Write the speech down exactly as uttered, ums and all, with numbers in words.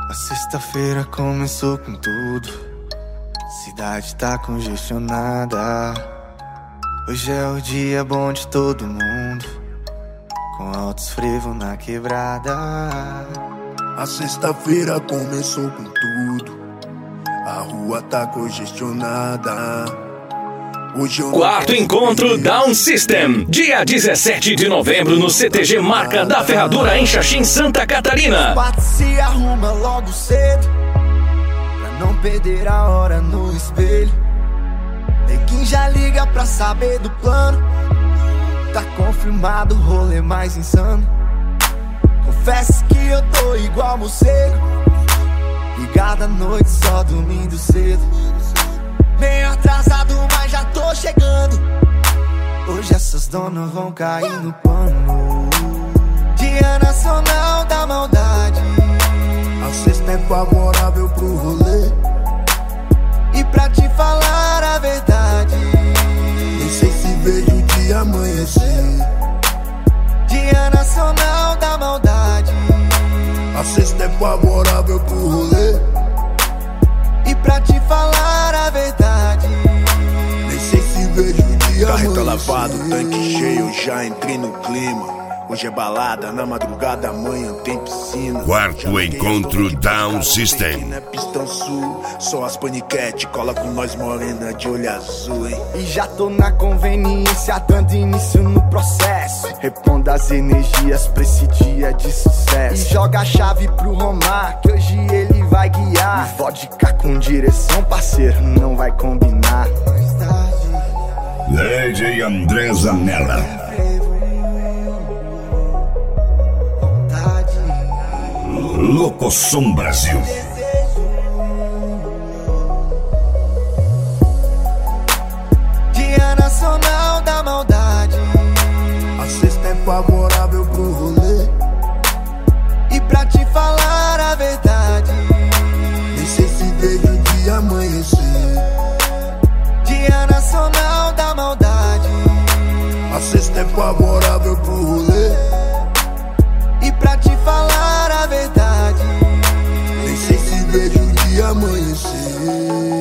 A sexta-feira começou com tudo. Cidade tá congestionada. Hoje é o dia bom de todo mundo, com altos frevos na quebrada. A sexta-feira começou com tudo. A rua tá congestionada. Hoje eu Quarto encontro Down System, dia dezessete de novembro no C T G Marca da Ferradura em Xaxim, Santa Catarina. Quatro se arruma logo cedo, pra não perder a hora no espelho. Neguinho já liga pra saber do plano. Tá confirmado o rolê mais insano. Confesso que eu tô igual morcego, ligado à noite só dormindo cedo. Meio atrasado, mas já tô chegando. Hoje essas donas vão cair no pano. Dia Nacional da Maldade. A sexta é favorável pro rolê. E pra te falar a verdade, nem sei se vejo o dia amanhecer. Dia Nacional da Maldade. A sexta é favorável pro rolê. E pra te falar a verdade, nem sei se vejo o dia Carreta lavado, tanque cheio, já entrei no clima. Hoje é balada, na madrugada amanhã tem piscina. Quarto encontro Down System. Aqui na Pistão Sul, só as paniquete, cola com nós morena de olho azul, hein? E já tô na conveniência, dando início no processo. Reponda as energias pra esse dia de sucesso. E joga a chave pro Romar, que hoje ele vai guiar. E vodka com direção, parceiro, não vai combinar. D J André Zanella. Locosom Brasil. Dia Nacional da Maldade. A sexta é favorável pro rolê. E pra te falar a verdade, nem sei se vejo o dia amanhecer. Dia Nacional da Maldade. A sexta é favorável pro rolê. E pra te falar a verdade, nem sei se vejo o dia amanhecer.